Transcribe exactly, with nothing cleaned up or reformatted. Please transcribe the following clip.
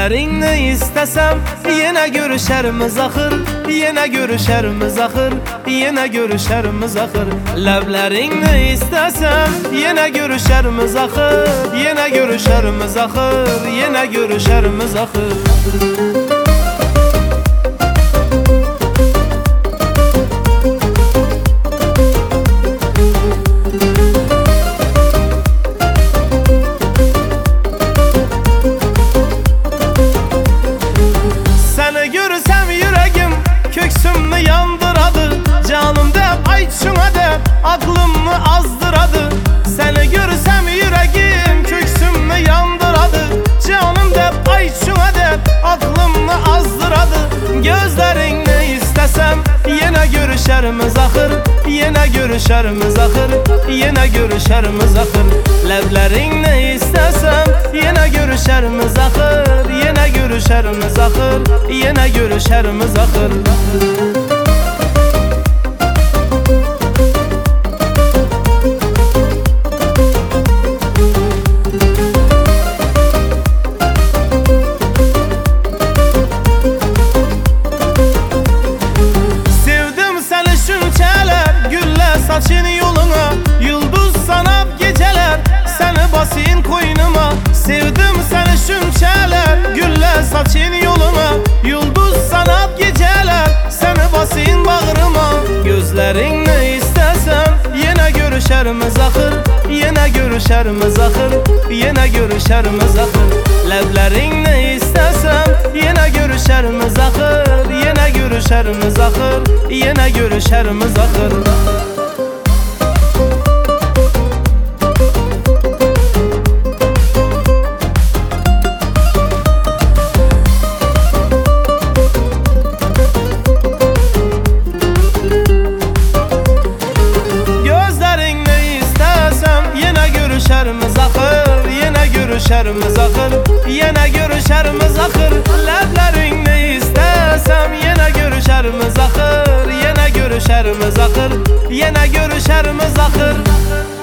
Leblerini istesem yine görüşerimiz ahır, yine görüşerimiz ahır, yine görüşerimiz ahır. Leblerini istesem yine görüşerimiz ahır, yine görüşerimiz ahır, yine görüşerimiz ahır. Köksümü yandıradı, canım de ay şuna de aklımı azdıradı. Seni görsem yüreğim köksümü yandıradı, canım de ay şuna de aklımı azdıradı. Gözlerini istesem yine görüşerimiz ahır, yine görüşerimiz ahır, yine görüşerimiz ahır. Leblerini istesem yine görüşerimiz ahır, yine görüşerimiz ahır, yine görüşerimiz ahır. Saçın yoluna, yıldız sanap geceler, seni basayım koynuma. Sevdim seni şünçeler, gülle saçın yoluna, yıldız sanap geceler, seni basayım bağrıma. Gözlerinle istesem yine görüşerimiz ahır, yine görüşerimiz ahır, yine görüşerimiz ahır. Leblerinle istesem yine görüşerimiz ahır, yine görüşerimiz ahır, yine görüşerimiz ahır. Görüşerimiz ahır, yine görüşerimiz ahır, yine görüşerimiz ahır. Leblerini istesem yine görüşerimiz ahır, yine görüşerimiz ahır, yine görüşerimiz ahır.